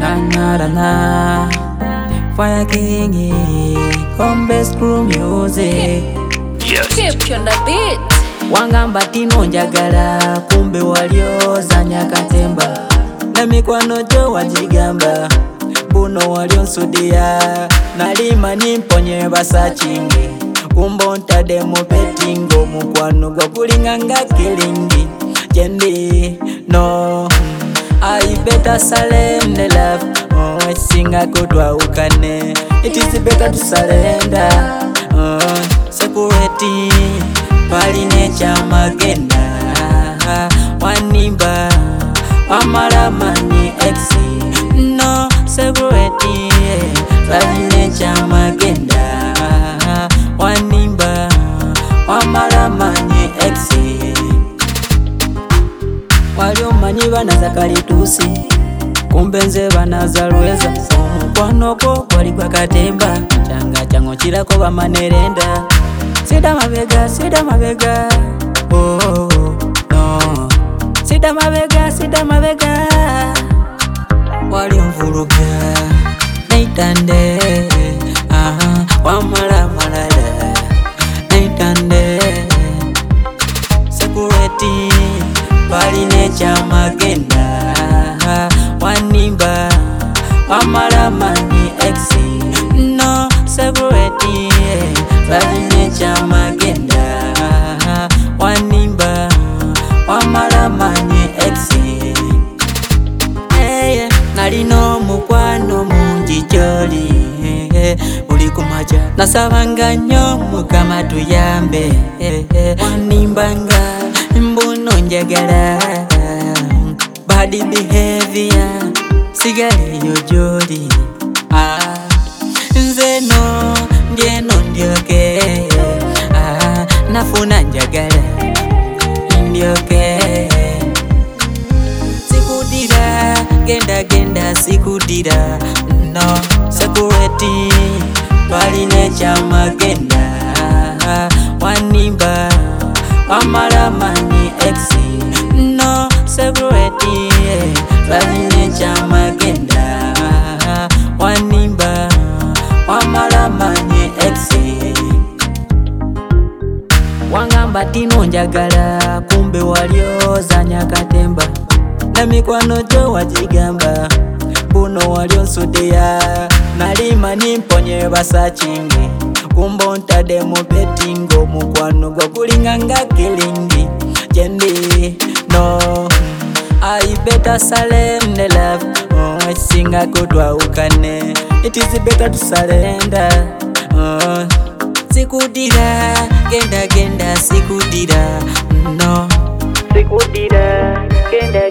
na Fire King, home best crew music. Keep on the beat. Wangamba tino njagala kumbe waliozanya katemba na mikwano jo wajigamba buno walionsudia nalima nimponye basachingi kumbo ntade mu betingo mukwano gwa kulinganga kilingi jendi no I better surrender love singa kutwa ukane it is better to surrender separate pali necha magenda wanimba wamalamani exi no separate pali necha magenda wanimba wamalamani exi waliomanyi bana zakalitusi kumbe nze bana zalweza omukwano gwo gwali gwa katemba changa chango chirako bamanerenda Sida mabega, oh no. Sida mabega, wali mvuruga naitande, wamala malala naitande. Sekureti pali necha magenda, wanimba wamala mani exi no sekureti pali necha magenda wanimba wamalamanye exi nalino mukwano mungi joli uli kumaja nasabanga nnyo mukama tuyambe wanimbanga mbuno njagala bad behavior sigaleyo joli nze no ndieno ndioke nafuna njagala ndioke sikudira genda sikudira no sekureti pali necha magenda wanimba wamalamani exi no sekureti pali necha magenda wanimba wamalamani exi wangamba tino njagala kumbe waliozanya katemba na mikwano jo wajigamba buno walionsudia nalima nimponye basachingi kumbo ntade mu betingo mukwano gwa kulinganga kilingi jendi no I better surrender love singa kutwa ukane it is better to surrender sikudira genda sikudira no sikudira genda